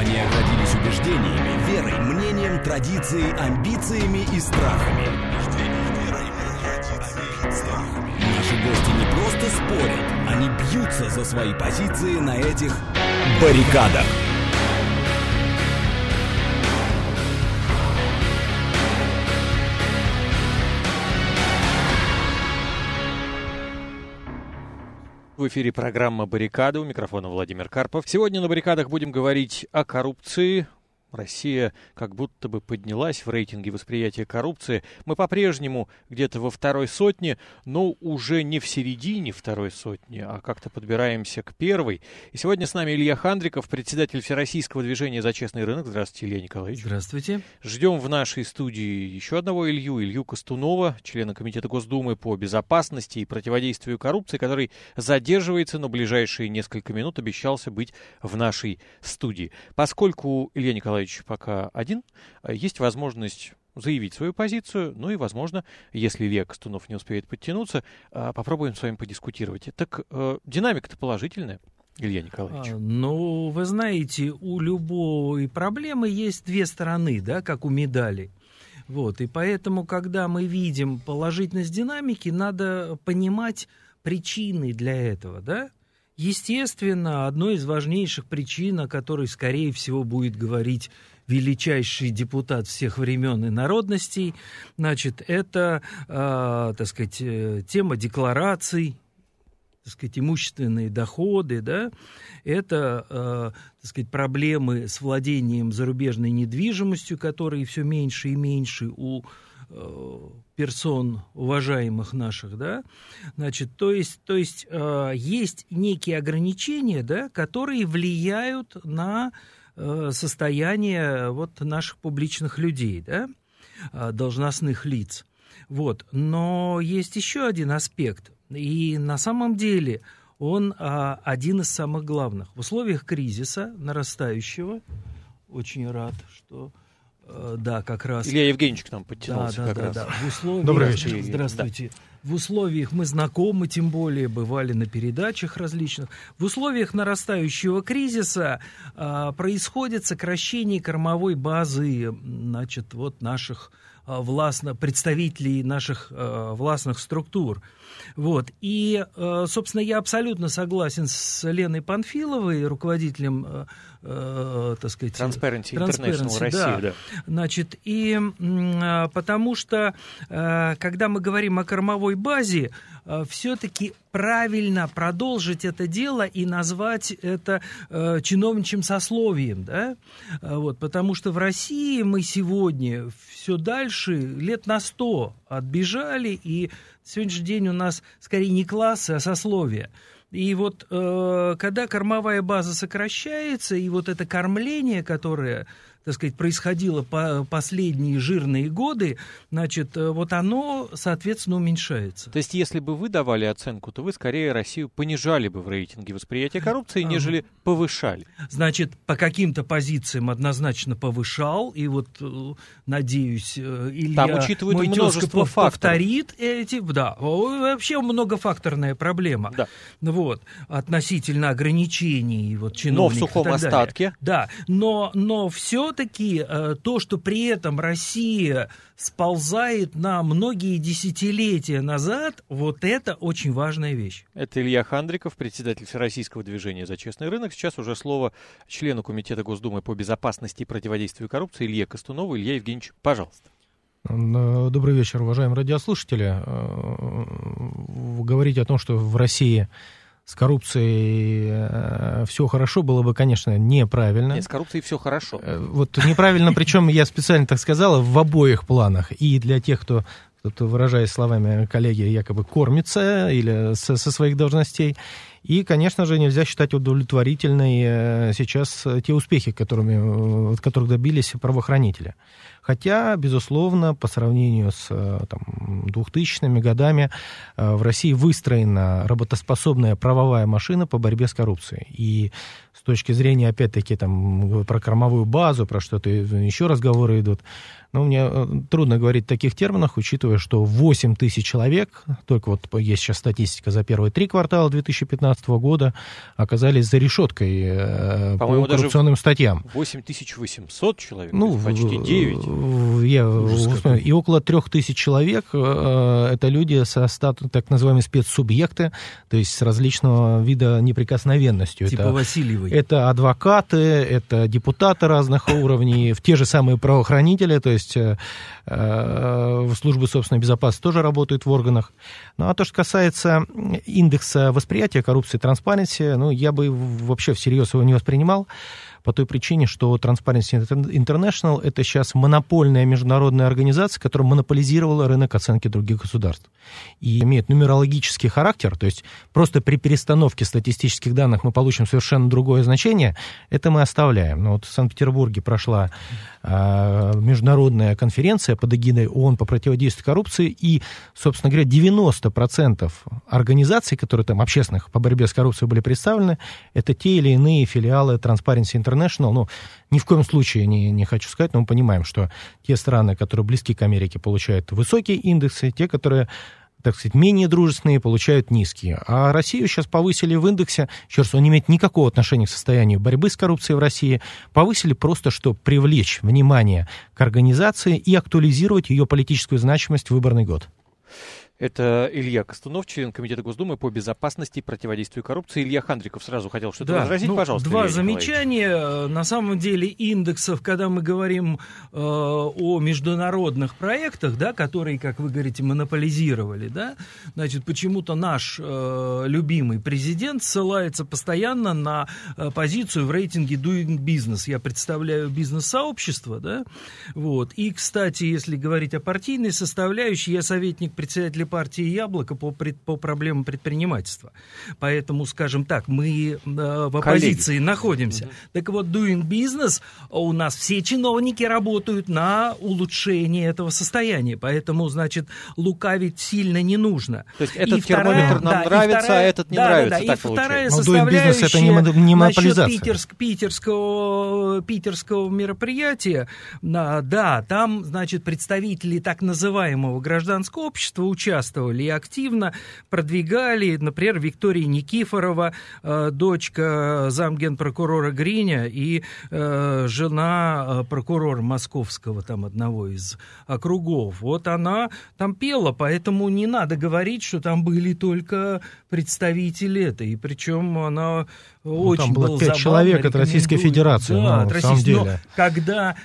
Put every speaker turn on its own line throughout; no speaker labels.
Они оградились убеждениями, верой, мнением, традицией, амбициями и страхами. Наши гости не просто спорят, они бьются за свои позиции на этих баррикадах.
В эфире программа «Баррикады», у микрофона Владимир Карпов. Сегодня на «Баррикадах» будем говорить о коррупции. Россия как будто бы поднялась в рейтинге восприятия коррупции. Мы по-прежнему где-то во второй сотне, но уже не в середине второй сотни, а как-то подбираемся к первой. И сегодня с нами Илья Хандриков, председатель Всероссийского движения «За честный рынок». Здравствуйте, Илья Николаевич.
Здравствуйте.
Ждем в нашей студии еще одного Илью Костунова, члена Комитета Госдумы по безопасности и противодействию коррупции, который задерживается, но ближайшие несколько минут обещался быть в нашей студии. Поскольку Илья Николаевич пока один, есть возможность заявить свою позицию, ну и, возможно, если Илья Костунов не успеет подтянуться, попробуем с вами подискутировать. Так, динамика-то положительная, Илья Николаевич.
Ну, вы знаете, у любой проблемы есть две стороны, да, как у медали. Вот, и поэтому, когда мы видим положительность динамики, надо понимать причины для этого, да. Естественно, одной из важнейших причин, о которой, скорее всего, будет говорить величайший депутат всех времен и народностей, значит, это, так сказать, тема деклараций, так сказать, имущественные доходы, да, это, так сказать, проблемы с владением зарубежной недвижимостью, которые все меньше и меньше у персон уважаемых наших, да, значит, то есть есть некие ограничения, да, которые влияют на состояние вот наших публичных людей, да, должностных лиц, вот, но есть еще один аспект, и на самом деле он один из самых главных. В условиях кризиса нарастающего, очень рад, что да, как раз.
Илья Евгеньевич к нам подтянулся
Да. В условиях...
Добрый вечер.
Здравствуйте. Да. В условиях мы знакомы, тем более бывали на передачах различных. В условиях нарастающего кризиса происходит сокращение кормовой базы, значит, вот наших представителей наших властных структур. Вот. И, собственно, я абсолютно согласен с Леной Панфиловой, руководителем, так сказать,
Transparency International России. Да.
Значит, и потому что, когда мы говорим о кормовой базе, все-таки правильно продолжить это дело и назвать это чиновничьим сословием, да? Вот, потому что в России мы сегодня все дальше, лет на 100 отбежали, и на сегодняшний день у нас скорее не классы, а сословия. И вот когда кормовая база сокращается, и вот это кормление, которое, так сказать, происходило последние жирные годы, значит, вот оно, соответственно, уменьшается.
То есть, если бы вы давали оценку, то вы скорее Россию понижали бы в рейтинге восприятия коррупции, нежели повышали.
Значит, по каким-то позициям однозначно повышал, и вот, надеюсь, Илья,
там учитывают
мой
множество
тезка повторит эти... Да, вообще многофакторная проблема.
Да.
Вот, относительно ограничений вот, чиновников.
Но в сухом остатке.
Да, но все-таки то, что при этом Россия сползает на многие десятилетия назад, вот это очень важная вещь.
Это Илья Хандриков, председатель Всероссийского движения «За честный рынок». Сейчас уже слово члену Комитета Госдумы по безопасности и противодействию коррупции Илье Костунову. Илья Евгеньевич, пожалуйста.
Добрый вечер, уважаемые радиослушатели. Говорить о том, что в России с коррупцией все хорошо, было бы, конечно, неправильно.
Нет, с коррупцией все хорошо.
Вот неправильно, причем я специально так сказала, в обоих планах. И для тех, кто выражаясь словами коллеги, якобы кормится или со своих должностей. И, конечно же, нельзя считать удовлетворительной сейчас те успехи, которых добились правоохранители. Хотя, безусловно, по сравнению с 2000-ми годами в России выстроена работоспособная правовая машина по борьбе с коррупцией. И с точки зрения, опять-таки, про кормовую базу, про что-то еще разговоры идут, мне трудно говорить в таких терминах, учитывая, что 8 тысяч человек, только вот есть сейчас статистика за первые 3 квартала 2015 2017 года оказались за решеткой по коррупционным статьям.
8800 человек, почти 9.
И около 3000 человек это люди со статусом, так называемые спецсубъекты, то есть с различного вида неприкосновенностью.
Типа Васильевой.
Это адвокаты, это депутаты разных уровней, те же самые правоохранители, то есть службы собственной безопасности тоже работают в органах. Ну, а то, что касается индекса восприятия коррупции Transparency, я бы вообще всерьез его не воспринимал, по той причине, что Transparency International — это сейчас монопольная международная организация, которая монополизировала рынок оценки других государств. И имеет нумерологический характер, то есть просто при перестановке статистических данных мы получим совершенно другое значение, это мы оставляем. Но вот в Санкт-Петербурге прошла международная конференция под эгидой ООН по противодействию коррупции, и, собственно говоря, 90% организаций, которые там общественных по борьбе с коррупцией были представлены, это те или иные филиалы Transparency International. Ни в коем случае не хочу сказать, но мы понимаем, что те страны, которые близки к Америке, получают высокие индексы, те, которые, так сказать, менее дружественные, получают низкие. А Россию сейчас повысили в индексе, еще раз, он не имеет никакого отношения к состоянию борьбы с коррупцией в России, повысили просто, чтобы привлечь внимание к организации и актуализировать ее политическую значимость в выборный год.
Это Илья Костунов, член Комитета Госдумы по безопасности и противодействию коррупции. Илья Хандриков сразу хотел что-то возразить, пожалуйста.
Два замечания. На самом деле индексов, когда мы говорим о международных проектах, да, которые, как вы говорите, монополизировали, да, значит, почему-то наш любимый президент ссылается постоянно на позицию в рейтинге Doing Business. Я представляю бизнес-сообщество, да, вот. И, кстати, если говорить о партийной составляющей, я советник председателя партии «Яблоко» по проблемам предпринимательства. Поэтому, скажем так, мы в оппозиции находимся. Так вот, Doing Business, у нас все чиновники работают на улучшение этого состояния. Поэтому, значит, лукавить сильно не нужно.
То есть этот термометр нам нравится, а этот не нравится.
И вторая составляющая,
это не монополизация.
Насчет питерского мероприятия, да, там, значит, представители так называемого гражданского общества участвовали и активно продвигали, например, Виктория Никифорова, дочка замгенпрокурора Гриня и жена прокурора московского, там, одного из округов. Вот она там пела, поэтому не надо говорить, что там были только представители этой. И причем она очень
там было 5
забавно,
человек от Российской Федерации, на самом деле.
Когда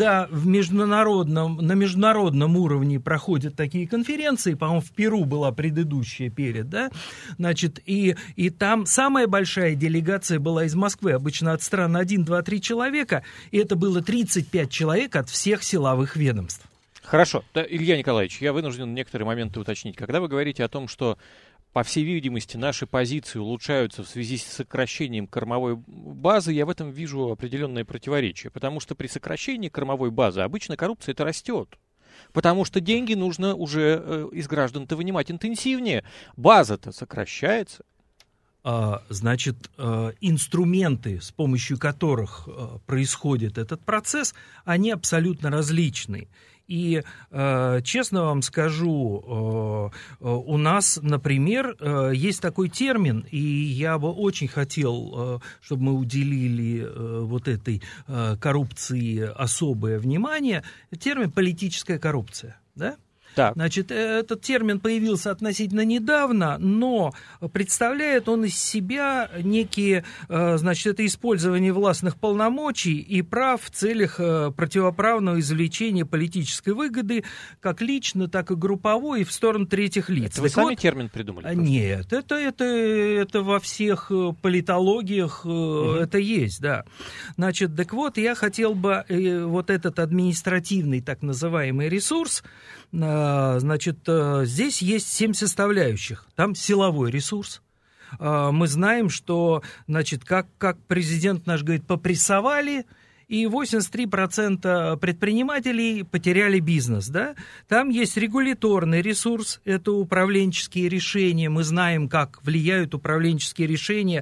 на международном уровне проходят такие конференции, по-моему, в Перу была предыдущая перед, да, значит, и там самая большая делегация была из Москвы, обычно от стран 1, 2, 3 человека, и это было 35 человек от всех силовых ведомств.
Хорошо. Да, Илья Николаевич, я вынужден некоторые моменты уточнить. Когда вы говорите о том, что, по всей видимости, наши позиции улучшаются в связи с сокращением кормовой базы, я в этом вижу определенное противоречие. Потому что при сокращении кормовой базы обычно коррупция это растет. Потому что деньги нужно уже из граждан-то вынимать интенсивнее. База-то сокращается.
Значит, инструменты, с помощью которых происходит этот процесс, они абсолютно различны. И, честно вам скажу, у нас, например, есть такой термин, и я бы очень хотел, чтобы мы уделили вот этой коррупции особое внимание, термин «политическая коррупция», да? Так. Значит, этот термин появился относительно недавно, но представляет он из себя некие, значит, это использование властных полномочий и прав в целях противоправного извлечения политической выгоды, как лично, так и групповой, и в сторону третьих лиц.
Это вы сами термин придумали?
Нет, это во всех политологиях это есть, да. Значит, так вот, я хотел бы вот этот административный так называемый ресурс, значит, здесь есть 7 составляющих. Там силовой ресурс. Мы знаем, что, значит, как президент наш говорит, попрессовали, и 83% предпринимателей потеряли бизнес, да? Там есть регуляторный ресурс, это управленческие решения. Мы знаем, как влияют управленческие решения в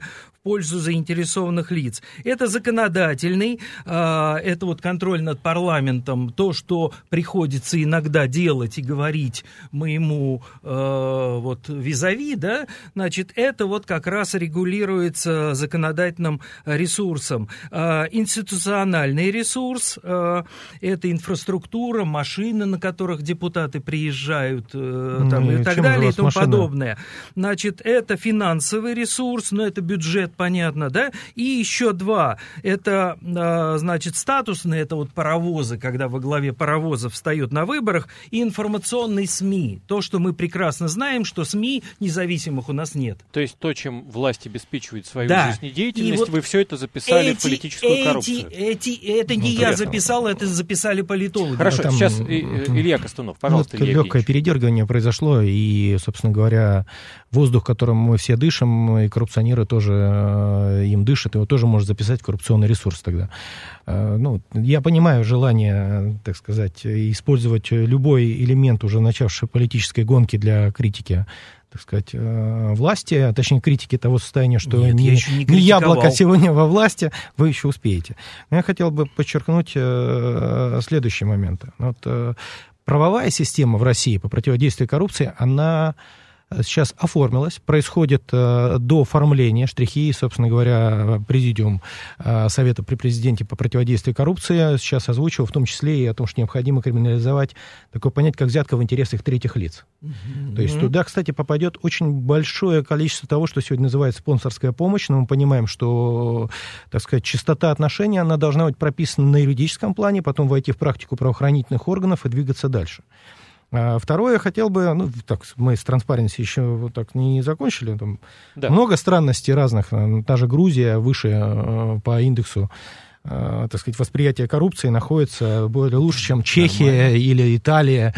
пользу заинтересованных лиц. Это законодательный, это вот контроль над парламентом, то, что приходится иногда делать и говорить моему вот визави, да, значит, это вот как раз регулируется законодательным ресурсом. Институциональный ресурс, это инфраструктура, машины, на которых депутаты приезжают, там, и так далее, и тому подобное. Значит, это финансовый ресурс, но это бюджет, понятно, да, и еще два, это, значит, статусные, это вот паровозы, когда во главе паровоза встают на выборах, и информационные СМИ, то, что мы прекрасно знаем, что СМИ независимых у нас нет.
То есть то, чем власть обеспечивает свою
да.
жизнедеятельность,
вот
вы все это записали в политическую коррупцию.
Это не я записал, это записали политологи.
Хорошо,
там,
сейчас Илья Костунов, пожалуйста, Илья
легкое передергивание произошло, и, собственно говоря, воздух, которым мы все дышим, и коррупционеры тоже им дышат, его тоже можно записать в коррупционный ресурс тогда. Ну, я понимаю желание, так сказать, использовать любой элемент уже начавшей политической гонки для критики, так сказать, власти, а точнее критики того состояния, что
Нет,
не яблоко сегодня во власти, вы еще успеете. Но я хотел бы подчеркнуть следующий момент. Вот, правовая система в России по противодействию коррупции, она сейчас оформилась, происходит до оформления штрихи, собственно говоря, президиум Совета при президенте по противодействию коррупции сейчас озвучил, в том числе и о том, что необходимо криминализовать такое понятие, как взятка в интересах третьих лиц. То есть туда, кстати, попадет очень большое количество того, что сегодня называется спонсорская помощь, но мы понимаем, что, так сказать, чистота отношений, она должна быть прописана на юридическом плане, потом войти в практику правоохранительных органов и двигаться дальше. Второе, я хотел бы, ну, так, мы с Transparency еще вот так не закончили, там много странностей разных, та же Грузия выше по индексу, так сказать, восприятия коррупции находится более лучше, чем Чехия или Италия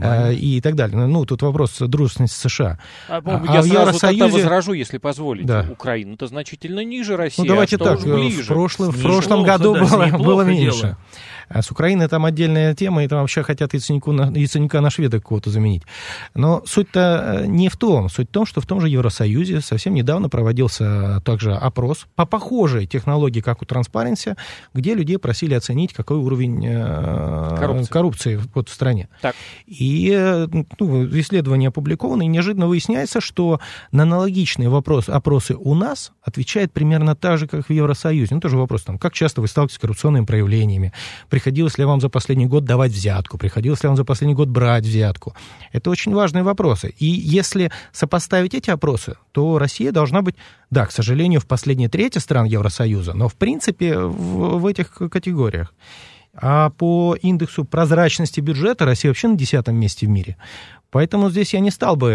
и так далее. Ну, тут вопрос дружественности США.
Я сразу тогда возражу, если позволите. Да. Украина-то значительно ниже России,
давайте так, в прошлом году было меньше. А с Украиной там отдельная тема, и там вообще хотят Яценюка на шведа какого-то заменить. Но суть-то не в том. Суть в том, что в том же Евросоюзе совсем недавно проводился также опрос по похожей технологии, как у Transparency, где людей просили оценить, какой уровень коррупции в стране. Так. И исследования опубликованы, и неожиданно выясняется, что на аналогичные опросы у нас отвечает примерно так же, как в Евросоюзе. Ну, тоже вопрос, там, как часто вы сталкиваетесь с коррупционными проявлениями, приходилось ли вам за последний год давать взятку, приходилось ли вам за последний год брать взятку. Это очень важные вопросы. И если сопоставить эти опросы, то Россия должна быть, да, к сожалению, в последней трети стран Евросоюза, но в принципе в этих категориях. А по индексу прозрачности бюджета Россия вообще на 10-м месте в мире. Поэтому здесь я не стал бы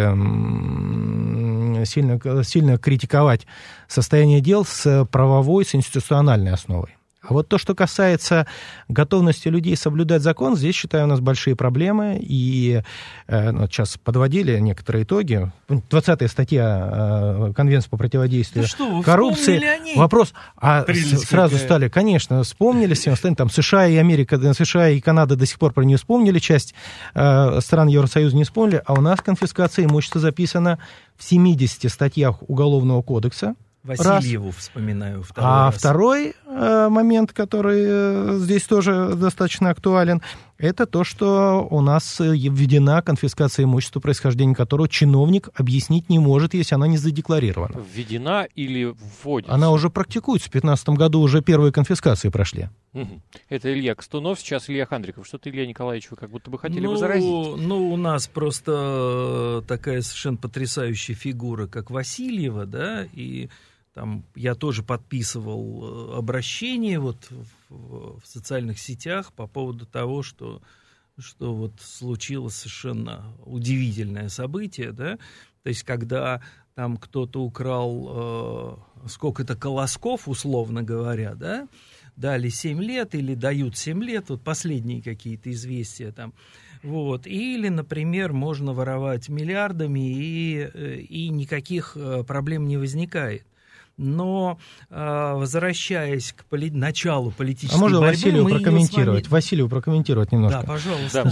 сильно критиковать состояние дел с правовой, с институциональной основой. А вот то, что касается готовности людей соблюдать закон, здесь, считаю, у нас большие проблемы. И вот сейчас подводили некоторые итоги. 20-я статья Конвенции по противодействию коррупции. Вопрос, сразу стали, конечно, вспомнили все остальные. Там США и Америка, США и Канада до сих пор про нее вспомнили, часть стран Евросоюза не вспомнили. А у нас конфискация имущества записана в 70 статьях Уголовного кодекса.
Васильеву вспоминаю второй раз.
Второй момент, который здесь тоже достаточно актуален, это то, что у нас введена конфискация имущества, происхождение которого чиновник объяснить не может, если она не задекларирована.
Введена или вводится?
Она уже практикуется. В 2015 году уже первые конфискации прошли.
Угу. Это Илья Костунов, сейчас Илья Хандриков. Что-то, Илья Николаевич, вы как будто бы хотели возразить.
Ну, у нас просто такая совершенно потрясающая фигура, как Васильева, да, и там я тоже подписывал обращение вот в социальных сетях по поводу того, что вот случилось совершенно удивительное событие, да, то есть когда там кто-то украл сколько-то колосков, условно говоря, да, дали 7 лет или дают 7 лет, вот последние какие-то известия там, вот, или, например, можно воровать миллиардами и никаких проблем не возникает. Но, возвращаясь к началу политической
можно
борьбы...
Василию прокомментировать немножко?
Да, пожалуйста.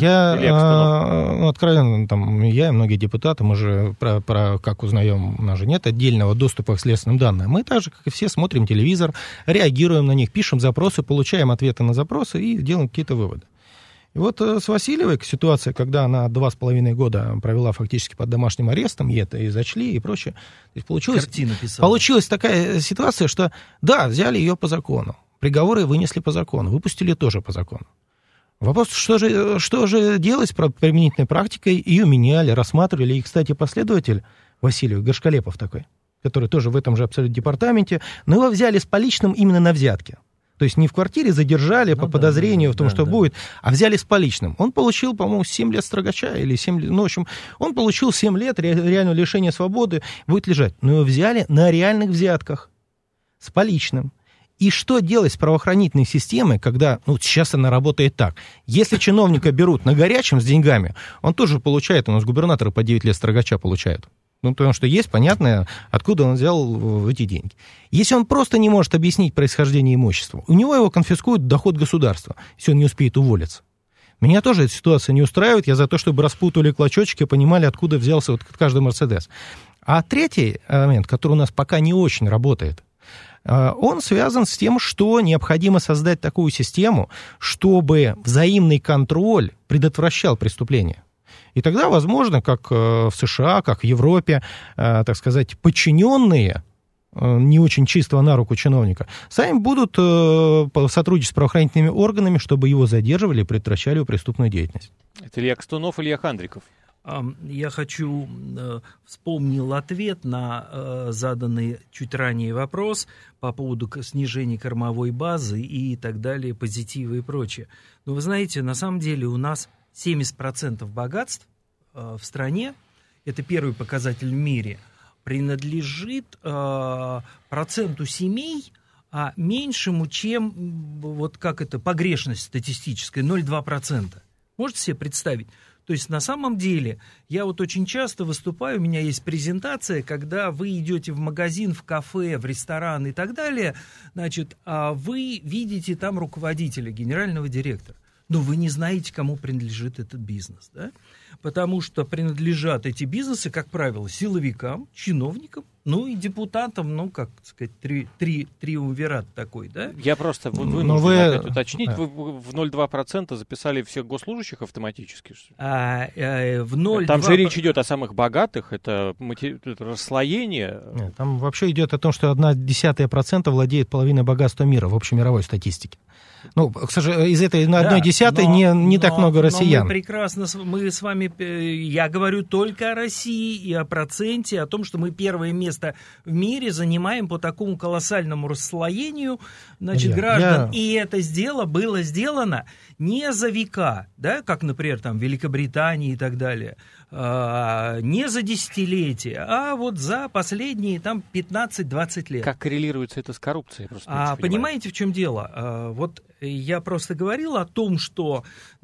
Я, откровенно, я и многие депутаты, мы же, как узнаем, у нас же нет отдельного доступа к следственным данным. Мы так же, как и все, смотрим телевизор, реагируем на них, пишем запросы, получаем ответы на запросы и делаем какие-то выводы. И вот с Васильевой ситуация, когда она 2,5 года провела фактически под домашним арестом, и это и зачли, и прочее. То есть получилась такая ситуация, что да, взяли ее по закону, приговоры вынесли по закону, выпустили тоже по закону. Вопрос, что же делать с применительной практикой, ее меняли, рассматривали. И, кстати, последователь Васильев, Гашкалепов такой, который тоже в этом же абсолютно департаменте, но его взяли с поличным именно на взятке. То есть не в квартире задержали по подозрению в том, что будет, а взяли с поличным. Он получил, по-моему, 7 лет строгача или 7 лет. Ну, в общем, он получил 7 лет реального лишения свободы, будет лежать. Но его взяли на реальных взятках с поличным. И что делать с правоохранительной системой, когда, сейчас она работает так. Если чиновника берут на горячем с деньгами, он тоже получает, у нас губернаторы по 9 лет строгача получают. Потому что есть понятно, откуда он взял эти деньги. Если он просто не может объяснить происхождение имущества, у него его конфискуют доход государства, если он не успеет уволиться. Меня тоже эта ситуация не устраивает. Я за то, чтобы распутывали клочочки, понимали, откуда взялся вот каждый Мерседес. А третий момент, который у нас пока не очень работает, он связан с тем, что необходимо создать такую систему, чтобы взаимный контроль предотвращал преступления. И тогда, возможно, как в США, как в Европе, так сказать, подчиненные, не очень чистого на руку чиновника, сами будут сотрудничать с правоохранительными органами, чтобы его задерживали и предотвращали преступную деятельность.
Это Илья Костунов, Илья Хандриков.
Я вспомнил ответ на заданный чуть ранее вопрос по поводу снижения кормовой базы и так далее, позитивы и прочее. Но вы знаете, на самом деле у нас 70% богатств в стране, это первый показатель в мире, принадлежит проценту семей, меньшему, чем погрешность статистическая, 0,2%. Можете себе представить? То есть на самом деле я очень часто выступаю, у меня есть презентация, когда вы идете в магазин, в кафе, в ресторан и так далее, вы видите там руководителя, генерального директора. Но вы не знаете, кому принадлежит этот бизнес, да? Потому что принадлежат эти бизнесы, как правило, силовикам, чиновникам, и депутатам, триумвират такой, да?
Я просто вынужден опять уточнить, вы в 0,2% записали всех госслужащих автоматически? Там же речь идет о самых богатых, это расслоение.
Нет, там вообще идет о том, что 0,1% владеет половиной богатства мира в общемировой статистике. К сожалению, из этой 1/10 не так много россиян.
Мы с вами, я говорю только о России и о проценте, о том, что мы первое место в мире занимаем по такому колоссальному расслоению, граждан. И это было сделано не за века, да, как, например, там, в Великобритании и так далее, не за десятилетия, а за последние 15-20 лет.
Как коррелируется это с коррупцией?
Понимаете, в чем дело? Я просто говорил о том, что,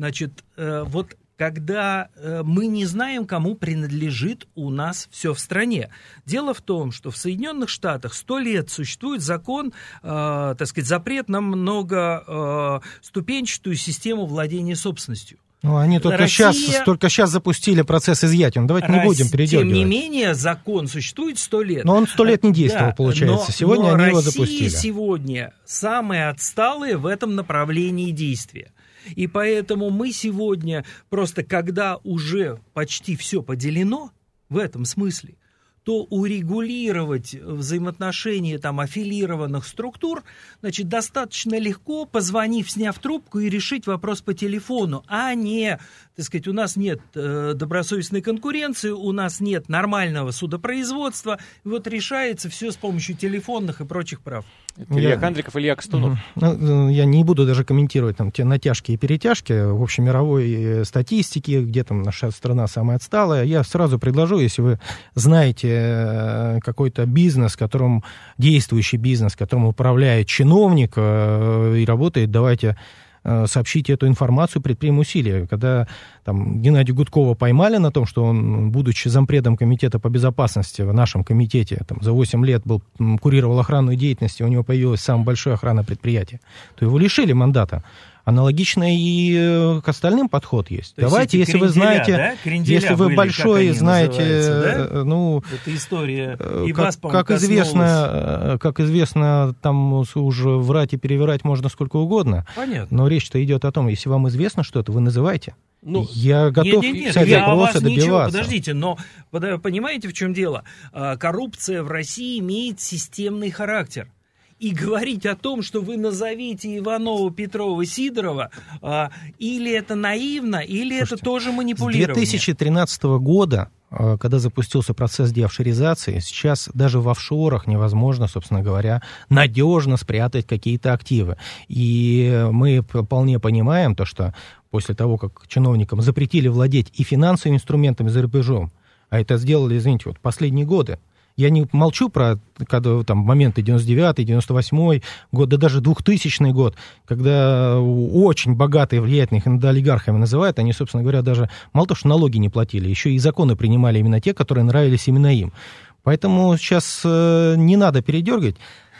когда мы не знаем, кому принадлежит у нас все в стране. Дело в том, что в Соединенных Штатах 100 лет существует закон, запрет на многоступенчатую систему владения собственностью.
Они только сейчас запустили процесс изъятия. Давайте не будем передергивать.
Тем не менее, закон существует 100 лет.
Но он 100 лет не действовал, получается. Сегодня они его запустили.
Россия сегодня самая отсталая в этом направлении действия. И поэтому мы сегодня, просто когда уже почти все поделено, в этом смысле, то урегулировать взаимоотношения аффилированных структур, достаточно легко, позвонив, сняв трубку и решить вопрос по телефону, а не, у нас нет добросовестной конкуренции, у нас нет нормального судопроизводства, решается все с помощью телефонных и прочих прав.
Илья Хандриков, Илья Костунов.
Я не буду даже комментировать те натяжки и перетяжки в общемировой статистике, где наша страна самая отсталая. Я сразу предложу, если вы знаете какой-то бизнес, действующий бизнес, которым управляет чиновник и работает, давайте сообщить эту информацию, предпримем усилия. Когда там Геннадия Гудкова поймали на том, что он, будучи зампредом комитета по безопасности в нашем комитете, там, за 8 лет курировал охранную деятельность, и у него появилось самое большое охранное предприятие, то его лишили мандата. Аналогично и к остальным подход есть.
То
давайте,
есть
если вы знаете,
да?
если вы
были,
большой знаете,
да?
ну,
это история и
как,
вас, по-моему,
как известно, там уже врать и перевирать можно сколько угодно.
Понятно.
Но речь-то идет о том, если вам известно что-то, вы называйте.
Ну,
я готов все вопросы добиваться.
Подождите, но понимаете, в чем дело? Коррупция в России имеет системный характер. И говорить о том, что вы назовите Иванова, Петрова, Сидорова, или это наивно, или Слушайте, это тоже манипулирование.
С 2013 года, когда запустился процесс деофшоризации, сейчас даже в офшорах невозможно, собственно говоря, надежно спрятать какие-то активы. И мы вполне понимаем то, что после того, как чиновникам запретили владеть и финансовыми инструментами за рубежом, а это сделали, извините, вот последние годы, я не молчу про когда, там, моменты 99-й, 98-й год, да даже 2000-й год, когда очень богатые, влиятельных иногда олигархами называют, они, собственно говоря, даже мало того, что налоги не платили, еще и законы принимали именно те, которые нравились именно им. Поэтому сейчас не надо передергивать.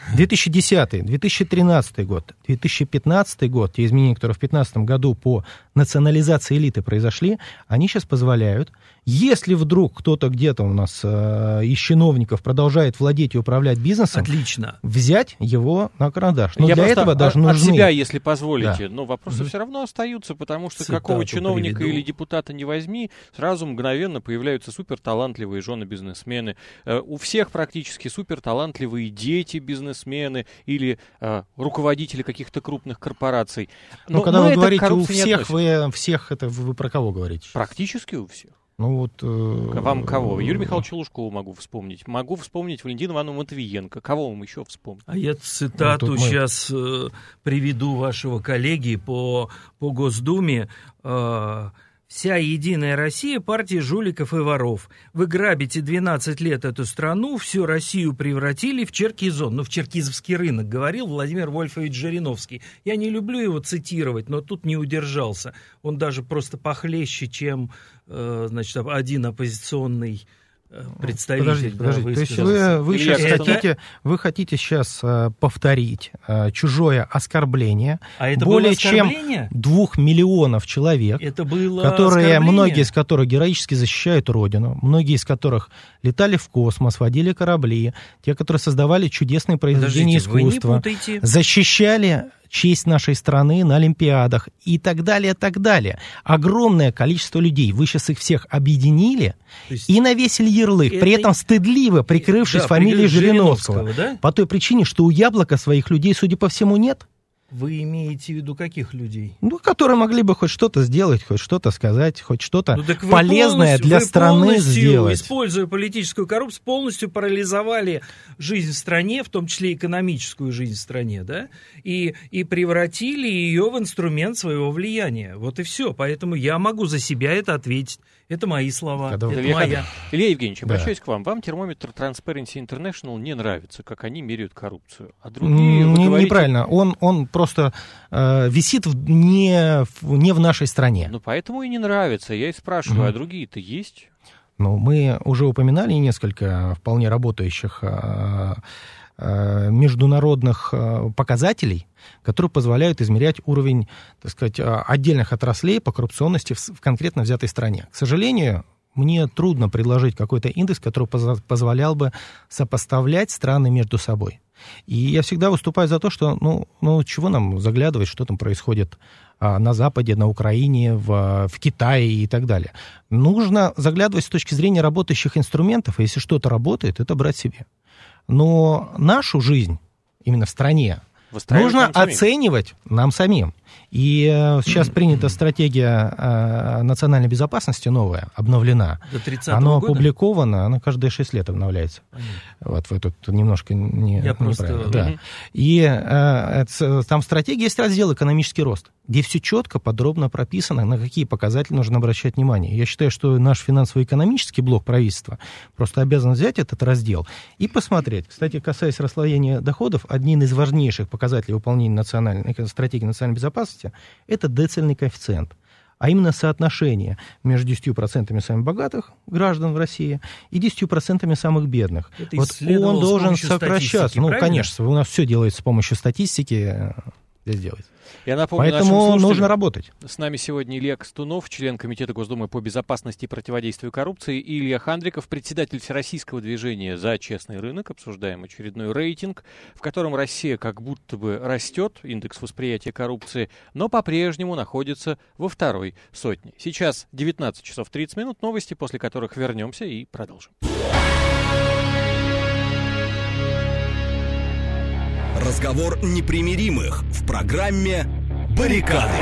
2010, 2013 год, 2015 год, те изменения, которые в 2015 году по национализации элиты произошли, они сейчас позволяют, если вдруг кто-то где-то у нас из чиновников продолжает владеть и управлять бизнесом,
отлично,
взять его на карандаш. Но
я
для этого даже нужны...
От себя, если позволите,
да.
Но вопросы все равно остаются, потому что
Цитату
какого чиновника
приведу.
или депутата не возьми, сразу мгновенно появляются суперталантливые жены-бизнесмены. У всех практически суперталантливые дети бизнесмены или руководители каких-то крупных корпораций.
Но когда вы говорите у всех, всех это вы про кого говорите?
Практически у всех.
Ну вот,
Вам кого? Юрия Михайловича Лужкова могу вспомнить. Могу вспомнить Валентину Ивановну Матвиенко. Кого вам еще вспомнить?
А я цитату сейчас приведу вашего коллеги по Госдуме. «Вся Единая Россия – партия жуликов и воров. Вы грабите 12 лет эту страну, всю Россию превратили в Черкизон». Ну, в черкизовский рынок, говорил Владимир Вольфович Жириновский. Я не люблю его цитировать, но тут не удержался. Он даже просто похлеще, чем, значит, один оппозиционный представитель.
Подождите. То есть вы сейчас хотите сейчас повторить чужое оскорбление более чем 2 миллионов человек, которые, многие из которых героически защищают Родину, многие из которых летали в космос, водили корабли, те, которые создавали чудесные произведения искусства, защищали честь нашей страны на Олимпиадах и так далее, так далее. Огромное количество людей. Вы сейчас их всех объединили и навесили ярлык, при этом стыдливо прикрывшись фамилией Жириновского. Да? По той причине, что у Яблока своих людей, судя по всему, нет.
Вы имеете в виду каких людей?
Ну, которые могли бы хоть что-то сделать, хоть что-то сказать, хоть что-то полезное для страны сделать.
Используя политическую коррупцию, полностью парализовали жизнь в стране, в том числе экономическую жизнь в стране, да, и превратили ее в инструмент своего влияния. Вот и все. Поэтому я могу за себя это ответить. Это мои слова.
Илья Евгеньевич, обращаюсь к вам. Вам термометр Transparency International не нравится, как они меряют коррупцию. А другие, вы говорите...
Неправильно. Он просто висит не в нашей стране.
Ну, поэтому и не нравится. Я и спрашиваю, а другие-то есть?
Ну, мы уже упоминали несколько вполне работающих международных показателей, которые позволяют измерять уровень, так сказать, отдельных отраслей по коррупционности в конкретно взятой стране. К сожалению, мне трудно предложить какой-то индекс, который позволял бы сопоставлять страны между собой. И я всегда выступаю за то, что, ну чего нам заглядывать, что там происходит на Западе, на Украине, в Китае и так далее. Нужно заглядывать с точки зрения работающих инструментов, и если что-то работает, это брать себе. Но нашу жизнь именно в стране нужно оценивать нам самим. И сейчас принята стратегия национальной безопасности новая, обновлена. Она опубликована, она каждые 6 лет обновляется. Вот вы тут немножко неправильно. Да. И там стратегия есть раздел «Экономический рост», где все четко, подробно прописано, на какие показатели нужно обращать внимание. Я считаю, что наш финансово-экономический блок правительства просто обязан взять этот раздел и посмотреть. Кстати, касаясь расслоения доходов, одним из важнейших показателей показателей выполнения стратегии национальной безопасности, это децельный коэффициент, а именно соотношение между 10% самых богатых граждан в России и 10% самых бедных.
Это
вот он должен сокращаться. Ну,
правильно?
Конечно, у нас все делается с помощью статистики. Здесь делается.
Я напомню,
поэтому нужно работать.
С нами сегодня Илья Костунов, член Комитета Госдумы по безопасности и противодействию коррупции, и Илья Хандриков, председатель Всероссийского движения «За честный рынок». Обсуждаем очередной рейтинг, в котором Россия как будто бы растет, индекс восприятия коррупции, но по-прежнему находится во второй сотне. Сейчас 19 часов 30 минут, новости, после которых вернемся и продолжим.
Разговор непримиримых в программе «Баррикады».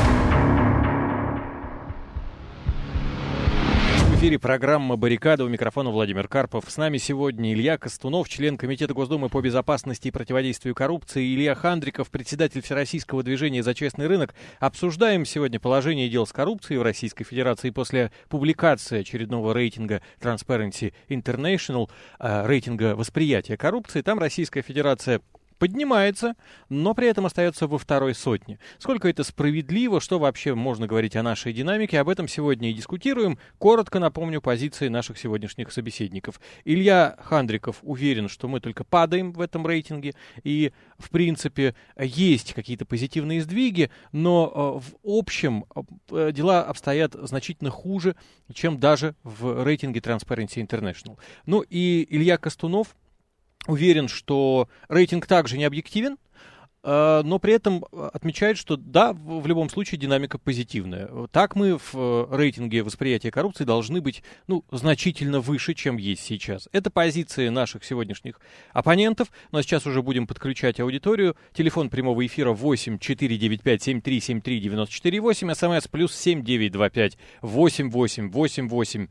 В эфире программа «Баррикада», у микрофона Владимир Карпов. С нами сегодня Илья Костунов, член Комитета Госдумы по безопасности и противодействию коррупции, и Илья Хандриков, председатель Всероссийского движения «За честный рынок». Обсуждаем сегодня положение дел с коррупцией в Российской Федерации после публикации очередного рейтинга Transparency International, рейтинга восприятия коррупции. Там Российская Федерация поднимается, но при этом остается во второй сотне. Сколько это справедливо, что вообще можно говорить о нашей динамике, об этом сегодня и дискутируем. Коротко напомню позиции наших сегодняшних собеседников. Илья Хандриков уверен, что мы только падаем в этом рейтинге, и, в принципе, есть какие-то позитивные сдвиги, но в общем дела обстоят значительно хуже, чем даже в рейтинге Transparency International. Ну и Илья Костунов уверен, что рейтинг также не объективен, но при этом отмечает, что да, в любом случае динамика позитивная. Так мы в рейтинге восприятия коррупции должны быть значительно выше, чем есть сейчас. Это позиции наших сегодняшних оппонентов. Но сейчас уже будем подключать аудиторию. Телефон прямого эфира 8 495 7373 94 8, смс +7 925 88 88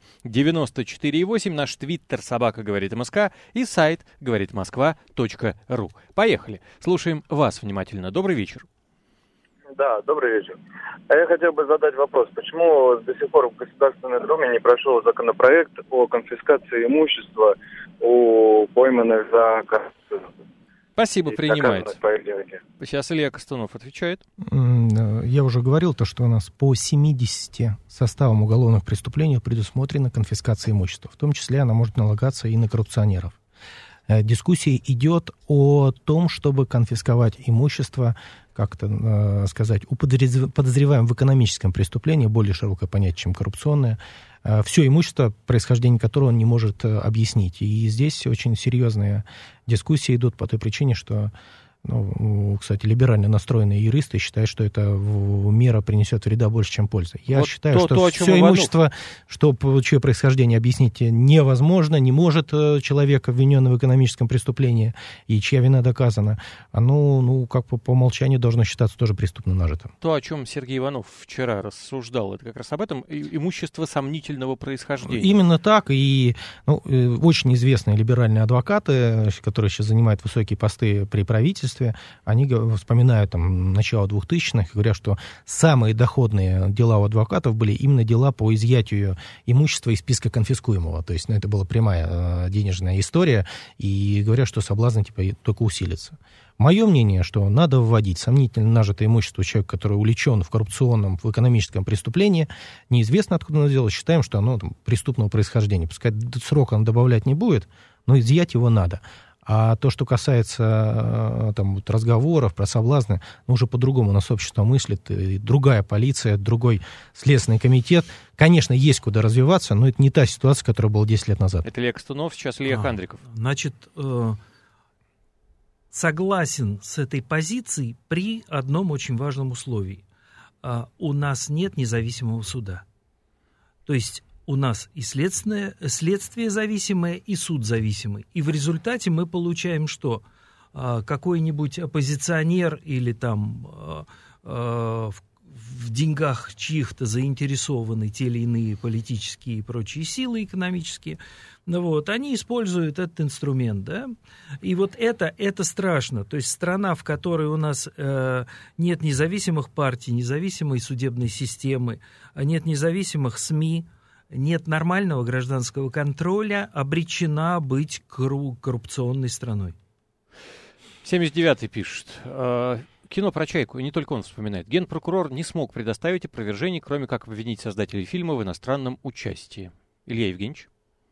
94 8, наш твиттер _говорит_МСК и сайт говоритмосква.ру. Поехали. Слушаем вас внимательно. Добрый вечер.
Да, добрый вечер. А я хотел бы задать вопрос. Почему до сих пор в Государственной Думе не прошел законопроект о конфискации имущества у пойманных за коррупцию?
Спасибо, принимается. Сейчас Илья Костунов отвечает.
Я уже говорил, что у нас по 70 составам уголовных преступлений предусмотрена конфискация имущества. В том числе она может налагаться и на коррупционеров. Дискуссия идет о том, чтобы конфисковать имущество, как-то сказать, у подозреваемых в экономическом преступлении, более широкое понятие, чем коррупционное, все имущество, происхождение которого он не может объяснить. И здесь очень серьезные дискуссии идут по той причине, что, кстати, либерально настроенные юристы считают, что эта мера принесет вреда больше, чем пользы. Я считаю, что все имущество, чье происхождение объяснить невозможно, не может человек, обвиненный в экономическом преступлении, и чья вина доказана, оно, как по умолчанию должно считаться тоже преступно нажитым.
То, о чем Сергей Иванов вчера рассуждал, это как раз об этом, имущество сомнительного происхождения.
Именно так, и очень известные либеральные адвокаты, которые сейчас занимают высокие посты при правительстве, они вспоминают начало 2000-х и говорят, что самые доходные дела у адвокатов были именно дела по изъятию имущества из списка конфискуемого. То есть это была прямая денежная история, и говорят, что соблазн только усилится. Мое мнение, что надо вводить сомнительно нажитое имущество человека, который увлечен в коррупционном, в экономическом преступлении, неизвестно, откуда оно сделалось, считаем, что оно преступного происхождения. Пускай срок он добавлять не будет, но изъять его надо. А то, что касается разговоров про соблазны, уже по-другому у нас общество мыслит, и другая полиция, другой следственный комитет. Конечно, есть куда развиваться, но это не та ситуация, которая была 10 лет назад.
Это Илья Костунов, сейчас Илья Хандриков.
Значит, согласен с этой позицией при одном очень важном условии. У нас нет независимого суда. То есть у нас и следствие зависимое, и суд зависимый. И в результате мы получаем что? Какой-нибудь оппозиционер или в деньгах чьих-то заинтересованы те или иные политические и прочие силы экономические, они используют этот инструмент, да? И это страшно. То есть страна, в которой у нас нет независимых партий, независимой судебной системы, нет независимых СМИ, нет нормального гражданского контроля, обречена быть коррупционной страной.
79-й пишет. Кино про Чайку, и не только он вспоминает. Генпрокурор не смог предоставить опровержений, кроме как обвинить создателей фильма в иностранном участии. Илья Евгеньевич?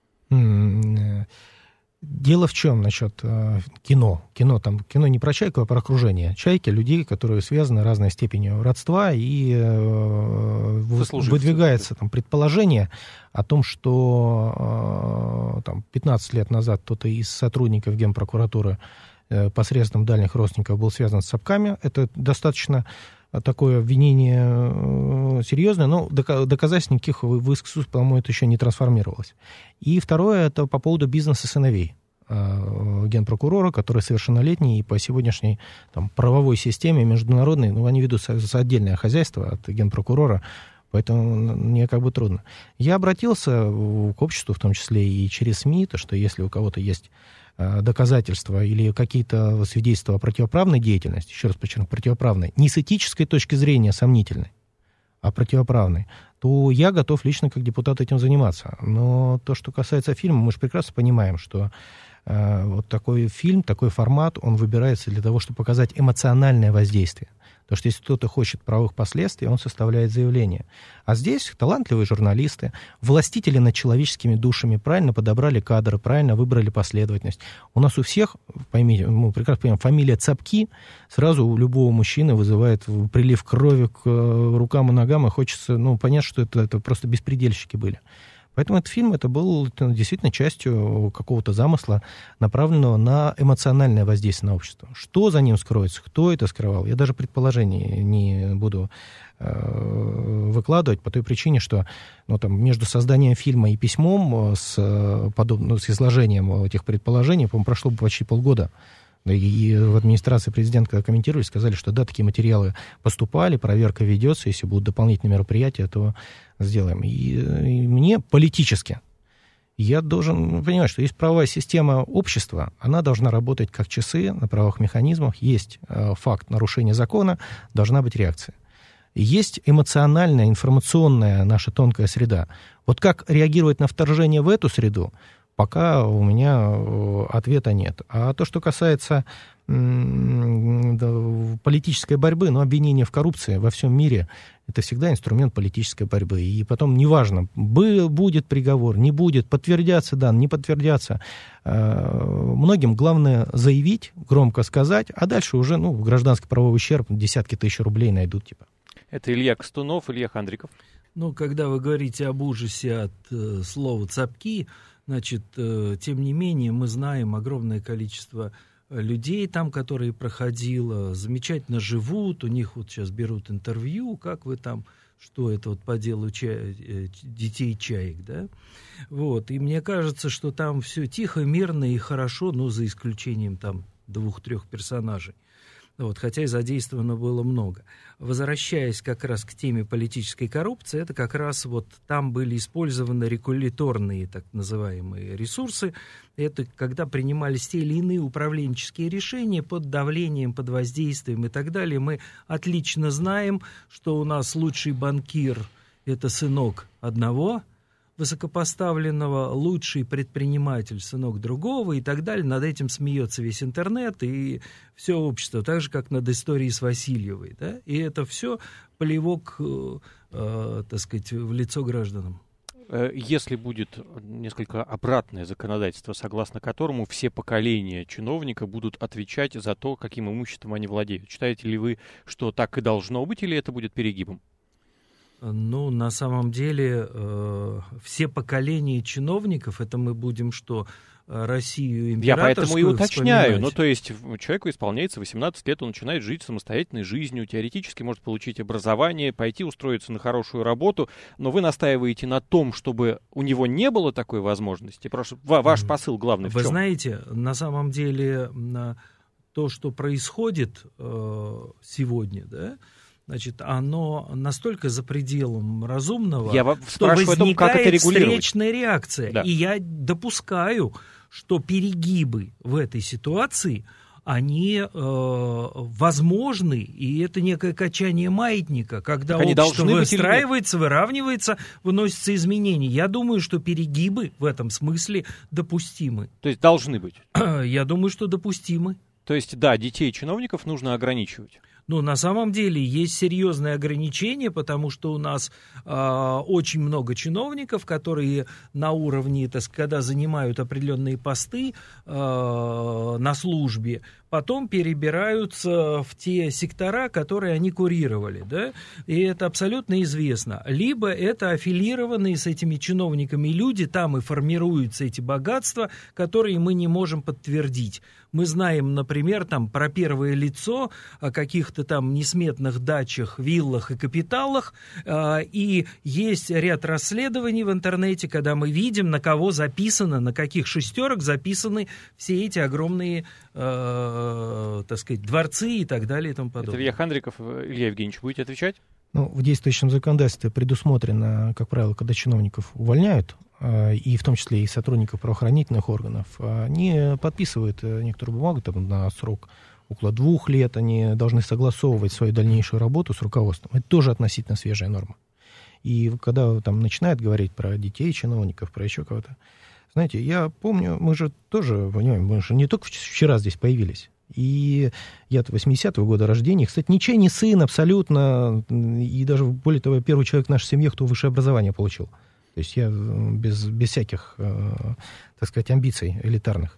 Дело в чем насчет кино? Кино не про Чайку, а про окружение. Чайки — людей, которые связаны разной степенью родства, и выдвигается там предположение о том, что там, 15 лет назад кто-то из сотрудников Генпрокуратуры посредством дальних родственников был связан с Сапками. Это достаточно такое обвинение серьезное, но доказательств никаких в иск, по-моему, это еще не трансформировалось. И второе, это по поводу бизнеса сыновей генпрокурора, которые совершеннолетние, и по сегодняшней там, правовой системе международной, они ведут отдельное хозяйство от генпрокурора, поэтому мне как бы трудно. Я обратился к обществу, в том числе и через СМИ, то, что если у кого-то есть доказательства или какие-то свидетельства о противоправной деятельности, еще раз подчеркну, противоправной, не с этической точки зрения сомнительной, а противоправной, то я готов лично как депутат этим заниматься. Но то, что касается фильма, мы же прекрасно понимаем, что вот такой фильм, такой формат, он выбирается для того, чтобы показать эмоциональное воздействие. Потому что если кто-то хочет правовых последствий, он составляет заявление. А здесь талантливые журналисты, властители над человеческими душами правильно подобрали кадры, правильно выбрали последовательность. У нас у всех, поймите, мы прекрасно понимаем, фамилия Цапки сразу у любого мужчины вызывает прилив крови к рукам и ногам, и хочется понять, что это просто беспредельщики были. Поэтому этот фильм, это был действительно частью какого-то замысла, направленного на эмоциональное воздействие на общество. Что за ним скроется, кто это скрывал, я даже предположений не буду выкладывать по той причине, что между созданием фильма и письмом с изложением этих предположений, по-моему, прошло почти полгода. И в администрации президента, когда комментировали, сказали, что да, такие материалы поступали, проверка ведется, если будут дополнительные мероприятия, то сделаем. И мне политически я должен понимать, что есть правовая система общества, она должна работать как часы на правовых механизмах, есть факт нарушения закона, должна быть реакция. Есть эмоциональная, информационная наша тонкая среда. Вот как реагировать на вторжение в эту среду, пока у меня ответа нет. А то, что касается политической борьбы, обвинение в коррупции во всем мире, это всегда инструмент политической борьбы. И потом неважно, будет приговор, не будет, подтвердятся данные, не подтвердятся. Многим главное заявить, громко сказать, а дальше уже гражданский правовой ущерб, десятки тысяч рублей найдут.
Это Илья Костунов, Илья Хандриков.
Когда вы говорите об ужасе от слова «цапки», значит, тем не менее, мы знаем огромное количество людей там, которые проходило, замечательно живут, у них вот сейчас берут интервью, как вы там, что это по делу детей чаек, да? И мне кажется, что там все тихо, мирно и хорошо, за исключением там 2-3 персонажей. Хотя и задействовано было много. Возвращаясь как раз к теме политической коррупции, это как раз там были использованы регуляторные так называемые ресурсы. Это когда принимались те или иные управленческие решения под давлением, под воздействием и так далее. Мы отлично знаем, что у нас лучший банкир – это сынок одного высокопоставленного, лучший предприниматель, сынок другого и так далее. Над этим смеется весь интернет и все общество, так же, как над историей с Васильевой. Да? И это все плевок, так сказать, в лицо гражданам.
Если будет несколько обратное законодательство, согласно которому все поколения чиновника будут отвечать за то, каким имуществом они владеют, считаете ли вы, что так и должно быть, или это будет перегибом?
На самом деле, все поколения чиновников, это мы будем Россию императорскую
Я поэтому и уточняю.
вспоминать?
То есть человеку исполняется 18 лет, он начинает жить самостоятельной жизнью, теоретически может получить образование, пойти устроиться на хорошую работу, но вы настаиваете на том, чтобы у него не было такой возможности. Ваш посыл главный в чем?
Вы знаете, на самом деле, то, что происходит сегодня, да, значит, оно настолько за пределом разумного, что возникает встречная реакция. Да. И я допускаю, что перегибы в этой ситуации, они возможны, и это некое качание маятника, когда общество выстраивается, выравнивается, выносятся изменения. Я думаю, что перегибы в этом смысле допустимы.
То есть должны быть?
Я думаю, что допустимы.
То То есть, да, детей чиновников нужно ограничивать.
Ну, на самом деле есть серьезные ограничения, потому что у нас очень много чиновников, которые на уровне, так сказать, когда занимают определенные посты на службе, потом перебираются в те сектора, которые они курировали, да, и это абсолютно известно. Либо это аффилированные с этими чиновниками люди, там и формируются эти богатства, которые мы не можем подтвердить. Мы знаем, например, там про первое лицо о каких-то там несметных дачах, виллах и капиталах, и есть ряд расследований в интернете, когда мы видим, на кого записано, на каких шестерок записаны все эти огромные, так сказать, дворцы и так далее и тому подобное.
Это Илья Хандриков. Илья Евгеньевич, будете отвечать?
Ну, в действующем законодательстве предусмотрено, как правило, когда чиновников увольняют, и в том числе и сотрудников правоохранительных органов, они подписывают некоторую бумагу там, на срок около 2 лет, они должны согласовывать свою дальнейшую работу с руководством. Это тоже относительно свежая норма. И когда там начинают говорить про детей чиновников, про еще кого-то, знаете, я помню, мы же тоже, понимаем, мы же не только вчера здесь появились. И я-то 80-го года рождения, кстати, ничей не сын абсолютно, и даже, более того, первый человек в нашей семье, кто высшее образование получил. То есть я без всяких, так сказать, амбиций элитарных.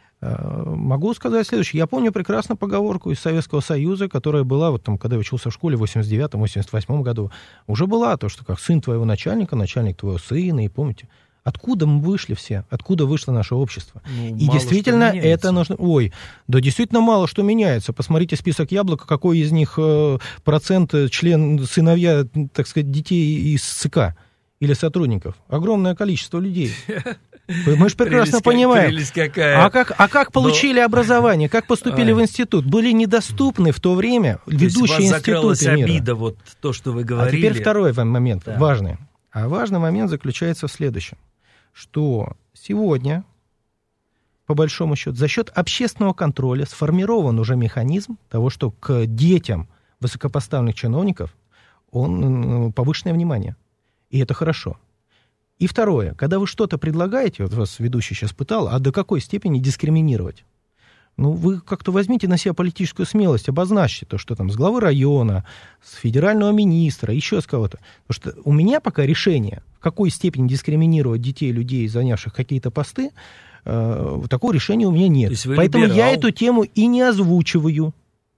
Могу сказать следующее. Я помню прекрасно поговорку из Советского Союза, которая была, вот там, когда я учился в школе в 89-88 году, уже была то, что как сын твоего начальника, начальник твоего сына, и помните, откуда мы вышли все? Откуда вышло наше общество?
Ну,
и действительно это нужно... Ой, да действительно мало что меняется. Посмотрите список яблок, какой из них процент сыновья, так сказать, детей из ЦК или сотрудников. Огромное количество людей. Мы же прекрасно понимаем. А как получили образование, как поступили в институт? Были недоступны в то время ведущие институты мира.
Обида, вот то, что вы говорили.
А теперь второй момент, важный. А важный момент заключается в следующем, что сегодня, по большому счету, за счет общественного контроля сформирован уже механизм того, что к детям высокопоставленных чиновников повышенное внимание. И это хорошо. И второе, когда вы что-то предлагаете, вот вас ведущий сейчас пытал, а до какой степени дискриминировать? Ну, вы как-то возьмите на себя политическую смелость, обозначьте то, что там с главы района, с федерального министра, еще с кого-то. Потому что у меня пока решение, в какой степени дискриминировать детей, людей, занявших какие-то посты, такого решения у меня нет. Поэтому я эту тему и не озвучиваю.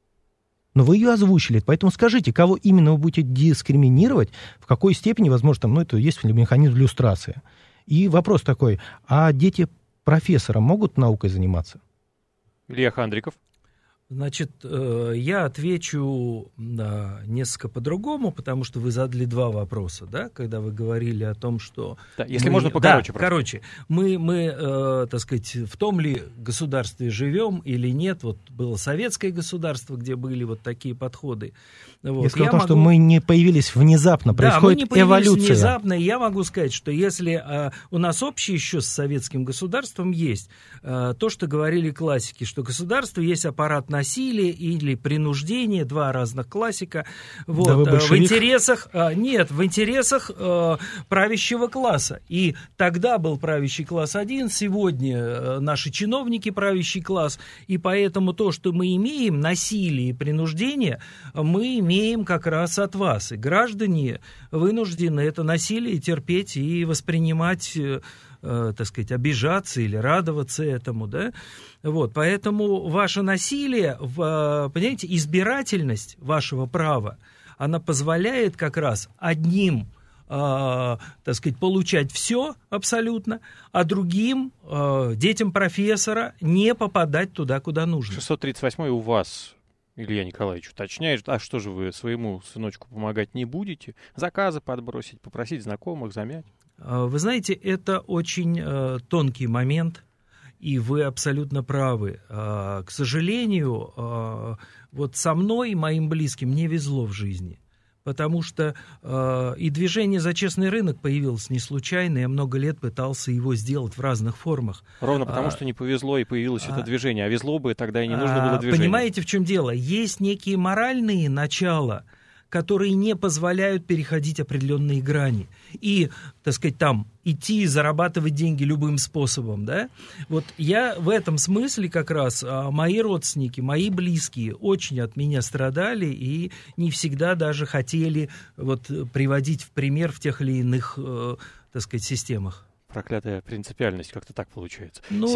Но вы ее озвучили, поэтому скажите, кого именно вы будете дискриминировать, в какой степени, возможно, там, это есть механизм люстрации. И вопрос такой, а дети профессора могут наукой заниматься?
Илья Хандриков.
Значит, я отвечу несколько по-другому, потому что вы задали 2 вопроса, да, когда вы говорили о том, что...
Да, если можно покороче.
Да, короче, мы, так сказать, в том ли государстве живем или нет, вот было советское государство, где были вот такие подходы. Вот.
Я сказал, что мы не появились внезапно, происходит эволюция. Да, мы не появились
внезапно, и я могу сказать, что если у нас общее еще с советским государством есть то, что говорили классики, что государство есть аппарат насилия или принуждения, 2 разных классика. Вот,
да, вы
в интересах, в интересах правящего класса. И тогда был правящий класс один, сегодня наши чиновники правящий класс, и поэтому то, что мы имеем, насилие и принуждение, мы имеем как раз от вас. И граждане вынуждены это насилие терпеть и воспринимать, так сказать, обижаться или радоваться этому, да, вот, поэтому ваше насилие, понимаете, избирательность вашего права, она позволяет как раз одним, так сказать, получать все абсолютно, а другим, детям профессора, не попадать туда, куда нужно.
638-й у вас, Илья Николаевич, уточняет, а что же вы своему сыночку помогать не будете? Заказы подбросить, попросить знакомых, замять?
Вы знаете, это очень тонкий момент, и вы абсолютно правы. К сожалению, вот со мной, моим близким, не везло в жизни. Потому что и движение за честный рынок появилось не случайно, я много лет пытался его сделать в разных формах.
Ровно потому, что не повезло и появилось это движение, а везло бы, тогда и не нужно было движение.
Понимаете, в чем дело? Есть некие моральные начала, которые не позволяют переходить определенные грани и, так сказать, там идти и зарабатывать деньги любым способом, да. Вот я в этом смысле как раз, мои родственники, мои близкие очень от меня страдали и не всегда даже хотели вот приводить в пример в тех или иных, так сказать, системах.
Проклятая принципиальность, как-то так получается.
Ну...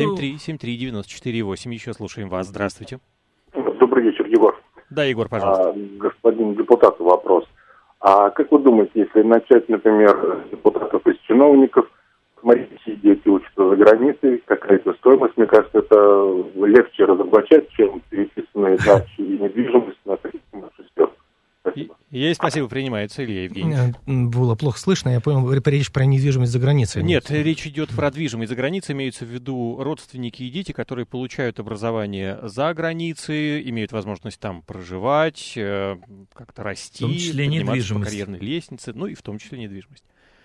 7373948, еще слушаем вас. Здравствуйте.
Добрый вечер, Егор.
Да, Егор, пожалуйста.
Господин депутату вопрос. А как вы думаете, если начать, например, с депутатов из чиновников, смотрите, дети учатся за границей, какая-то стоимость, мне кажется, это легче разоблачать, чем переписанные дачи и недвижимость на таких сестер. Спасибо.
Есть, спасибо, принимается, Илья Евгеньевич.
Было плохо слышно, я понял, речь про недвижимость за границей.
Нет, речь идет про движимость за границей, имеются в виду родственники и дети, которые получают образование за границей, имеют возможность там проживать, как-то расти, подниматься по карьерной лестнице, ну и в том числе недвижимость.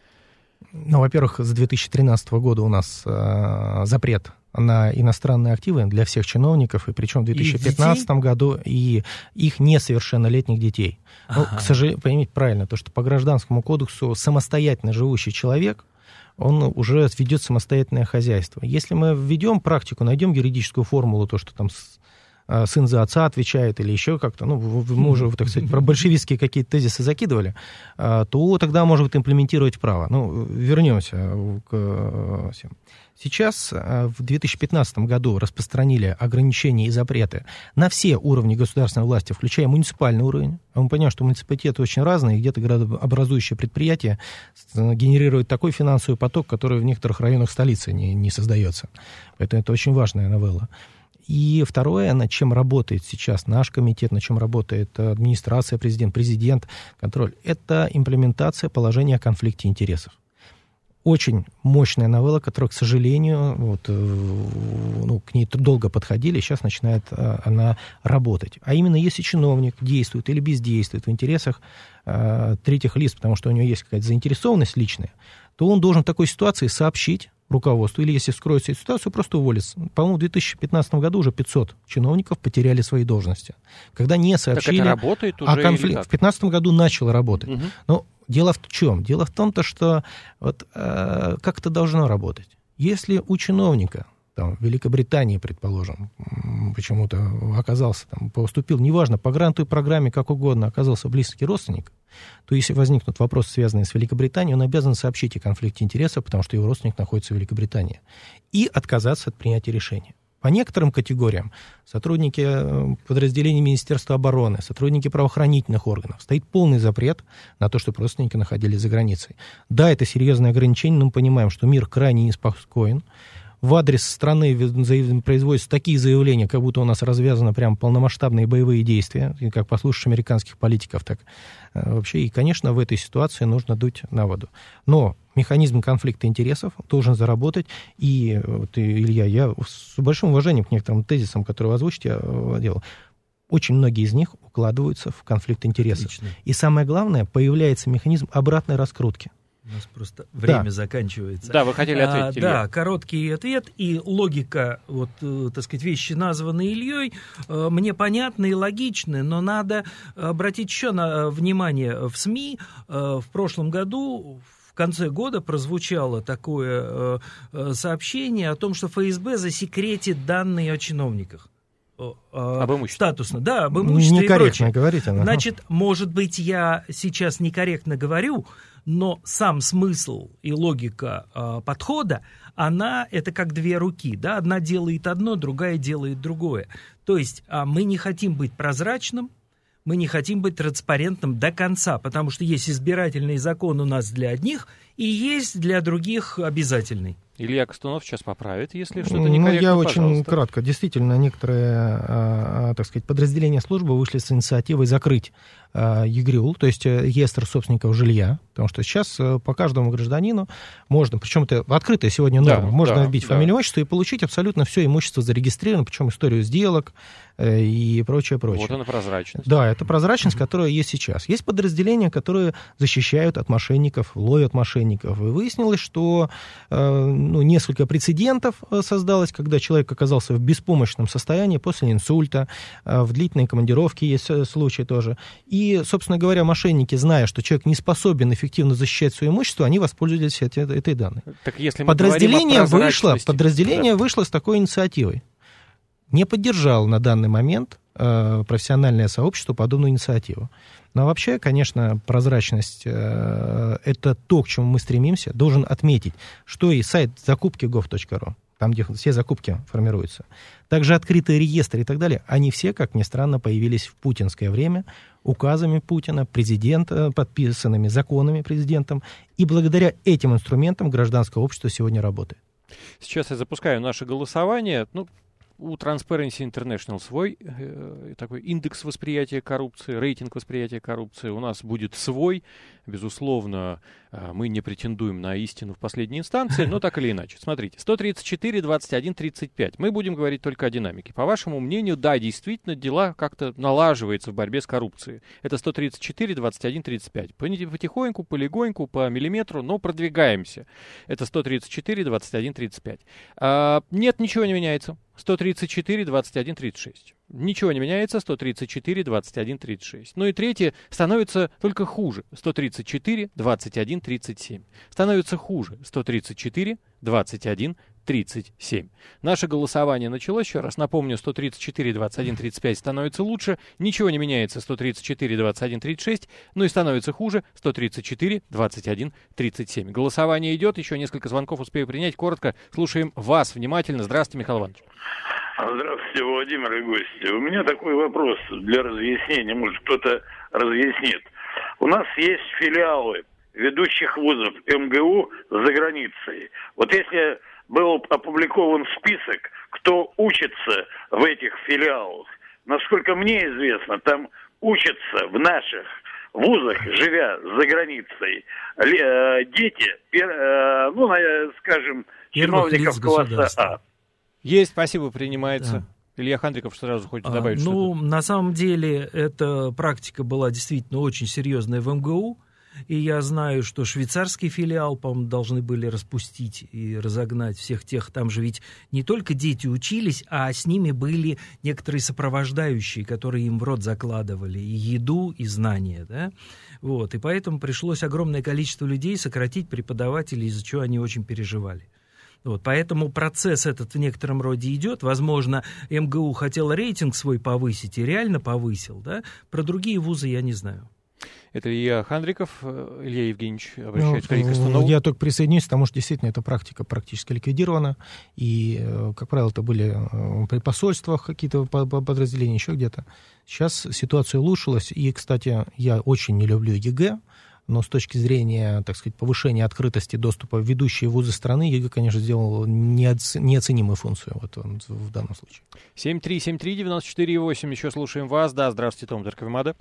Ну, во-первых, с 2013 года у нас запрет на иностранные активы для всех чиновников, и причем в 2015 году и их несовершеннолетних детей. Ну, к сожалению, поймите правильно, то, что по Гражданскому кодексу самостоятельно живущий человек, он уже ведет самостоятельное хозяйство. Если мы введем практику, найдем юридическую формулу, то, что там сын за отца отвечает или еще как-то, ну, мы уже, так сказать, про большевистские какие-то тезисы закидывали, то тогда, может быть, имплементировать право. Ну, вернемся к всем. Сейчас, в 2015 году, распространили ограничения и запреты на все уровни государственной власти, включая муниципальный уровень. Мы понимаем, что муниципалитеты очень разные, где-то градообразующие предприятия генерируют такой финансовый поток, который в некоторых районах столицы не создается. Поэтому это очень важная новелла. И второе, над чем работает сейчас наш комитет, над чем работает администрация, президент, контроль, это имплементация положения о конфликте интересов. Очень мощная новелла, которая, к сожалению, к ней долго подходили, сейчас начинает она работать. А именно, если чиновник действует или бездействует в интересах третьих лиц, потому что у него есть какая-то заинтересованность личная, то он должен в такой ситуации сообщить руководству, или если вскроется эту ситуацию, просто уволиться. По-моему, в 2015 году уже 500 чиновников потеряли свои должности. Когда не сообщили
так это работает уже
о конфликте. В 2015 году начало работать. Угу. Но дело в чем? Дело в том, что вот, как это должно работать. Если у чиновника, там, в Великобритании, предположим, почему-то оказался, там, поступил, неважно, по гранту и программе, как угодно, оказался близкий родственник, то если возникнут вопросы, связанные с Великобританией, он обязан сообщить о конфликте интересов, потому что его родственник находится в Великобритании, и отказаться от принятия решения. По некоторым категориям сотрудники подразделений Министерства обороны, сотрудники правоохранительных органов, стоит полный запрет на то, чтобы родственники находились за границей. Да, это серьезное ограничение, но мы понимаем, что мир крайне неспокоен. В адрес страны производятся такие заявления, как будто у нас развязаны прям полномасштабные боевые действия, как послушаешь американских политиков, так вообще. И, конечно, в этой ситуации нужно дуть на воду. Но механизм конфликта интересов должен заработать. И, вот, Илья, я с большим уважением к некоторым тезисам, которые вы озвучите, делал. Очень многие из них укладываются в конфликт интересов. Отлично. И самое главное, появляется механизм обратной раскрутки.
У нас просто время заканчивается.
Да, вы хотели ответить, Илья.
Да, короткий ответ. И логика, вот, так сказать, вещи, названные Ильей, мне понятны и логичны, но надо обратить еще внимание. В СМИ в прошлом году, в конце года, прозвучало такое сообщение о том, что ФСБ засекретит данные о чиновниках.
Об имуществе.
Статусно, да, об имуществе и прочее.
Некорректно говорите.
Значит, может быть, я сейчас некорректно говорю, но сам смысл и логика подхода, это как две руки, да, одна делает одно, другая делает другое. То есть мы не хотим быть прозрачным, мы не хотим быть транспарентным до конца, потому что есть избирательный закон у нас для одних и есть для других обязательный.
Илья Костунов сейчас поправит, если что-то некорректно,
я
пожалуйста.
очень кратко. Действительно, некоторые, так сказать, подразделения службы вышли с инициативой закрыть ЕГРЮЛ, то есть реестр собственников жилья, потому что сейчас по каждому гражданину можно, причем это открытая сегодня норма, можно вбить фамилию, отчество и получить абсолютно все имущество зарегистрировано, причем историю сделок и прочее.
Вот она прозрачность.
Да, это прозрачность, которая есть сейчас. Есть подразделения, которые защищают от мошенников, ловят мошенников. мошенников. И выяснилось, что несколько прецедентов создалось, когда человек оказался в беспомощном состоянии после инсульта, в длительной командировке есть случаи тоже. И, собственно говоря, мошенники, зная, что человек не способен эффективно защищать свое имущество, они воспользовались этой данной.
Так если мы
подразделение вышло с такой инициативой. Не поддержал на данный момент профессиональное сообщество подобную инициативу. Но вообще, конечно, прозрачность это то, к чему мы стремимся. Должен отметить, что и сайт закупки.gov.ru, там, где все закупки формируются, также открытые реестры и так далее, они все, как ни странно, появились в путинское время, указами Путина, президента, подписанными законами президентом, и благодаря этим инструментам гражданское общество сегодня работает.
Сейчас я запускаю наше голосование. У Transparency International свой такой индекс восприятия коррупции, рейтинг восприятия коррупции. У нас будет свой. Безусловно, мы не претендуем на истину в последней инстанции, но так или иначе. Смотрите, 134, 21, 35. Мы будем говорить только о динамике. По вашему мнению, да, действительно, дела как-то налаживаются в борьбе с коррупцией. Это 134, 21, 35. Потихоньку, полегоньку, по миллиметру, но продвигаемся. Это 134, 21, 35. Нет, ничего не меняется. 134, 21, 36. Ничего не меняется. 134, 21, 36. Ну и третье становится только хуже. 134, 21, 37. Становится хуже. 134, 21, 37. Наше голосование началось. Еще раз напомню, 134, 21, 35 становится лучше. Ничего не меняется. 134, 21, 36. Ну и становится хуже. 134, 21, 37. Голосование идет. Еще несколько звонков успею принять. Коротко слушаем вас внимательно. Здравствуйте, Михаил Иванович.
Здравствуйте, Владимир и гости. У меня такой вопрос для разъяснения. Может, кто-то разъяснит. У нас есть филиалы ведущих вузов МГУ за границей. Вот если был опубликован список, кто учится в этих филиалах, насколько мне известно, там учатся в наших вузах, живя за границей, дети, скажем, чиновников класса А.
Есть, спасибо, принимается. Да. Илья Хандриков сразу хочет добавить что-то.
На самом деле, эта практика была действительно очень серьезная в МГУ. И я знаю, что швейцарский филиал, по-моему, должны были распустить и разогнать всех тех. Там же ведь не только дети учились, а с ними были некоторые сопровождающие, которые им в рот закладывали и еду, и знания. Да? Вот. И поэтому пришлось огромное количество людей сократить, преподавателей, из-за чего они очень переживали. Вот, поэтому процесс этот в некотором роде идет. Возможно, МГУ хотел рейтинг свой повысить и реально повысил. Да? Про другие вузы я не знаю.
Это Илья Хандриков. Илья Евгеньевич обращается к Илье Костанову.
Я только присоединюсь, потому что действительно эта практика практически ликвидирована. И, как правило, это были при посольствах какие-то подразделения, еще где-то. Сейчас ситуация улучшилась. И, кстати, я очень не люблю ЕГЭ. Но с точки зрения, так сказать, повышения открытости доступа в ведущие вузы страны, ЕГЭ, конечно, сделал неоценимую функцию вот, в данном случае.
7373948, еще слушаем вас. Да, здравствуйте, Том Дарковимада.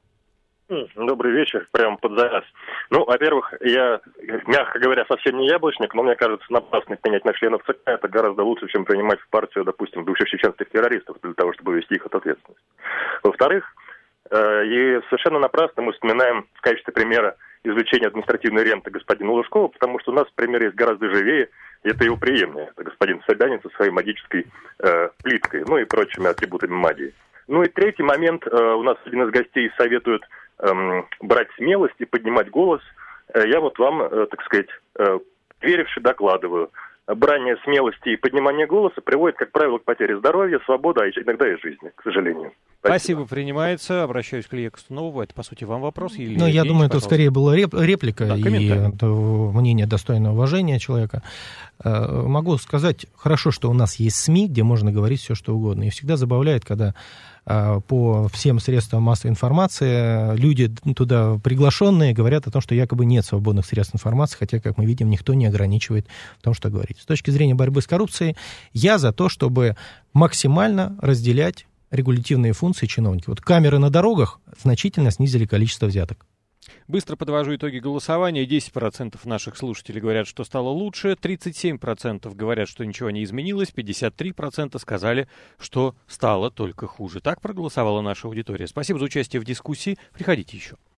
Добрый вечер, прямо под заказ. Во-первых, я, мягко говоря, совсем не яблочник, но мне кажется, напрасно менять на членов ЦК это гораздо лучше, чем принимать в партию, допустим, бывших чеченских террористов для того, чтобы вести их от ответственности. Во-вторых, и совершенно напрасно мы вспоминаем в качестве примера извлечения административной ренты господина Лужкова, потому что у нас пример есть гораздо живее, и это его преемник, это господин Собянин со своей магической плиткой, и прочими атрибутами магии. И третий момент, у нас один из гостей советует брать смелость и поднимать голос. Я вот вам, так сказать, веривший докладываю. Брание смелости и поднимание голоса приводит, как правило, к потере здоровья, свободы, а иногда и жизни, к сожалению.
Спасибо, принимается. Обращаюсь к Илье Костанову. Это, по сути, вам вопрос? Или
я думаю, это скорее была реплика и мнение достойного уважения человека. Могу сказать, хорошо, что у нас есть СМИ, где можно говорить все, что угодно. И всегда забавляет, когда по всем средствам массовой информации люди туда приглашенные говорят о том, что якобы нет свободных средств информации, хотя, как мы видим, никто не ограничивает в том, что говорить. С точки зрения борьбы с коррупцией, я за то, чтобы максимально разделять регулятивные функции чиновников. Вот камеры на дорогах значительно снизили количество взяток.
Быстро подвожу итоги голосования. 10% наших слушателей говорят, что стало лучше, 37% говорят, что ничего не изменилось, 53% сказали, что стало только хуже. Так проголосовала наша аудитория. Спасибо за участие в дискуссии. Приходите еще.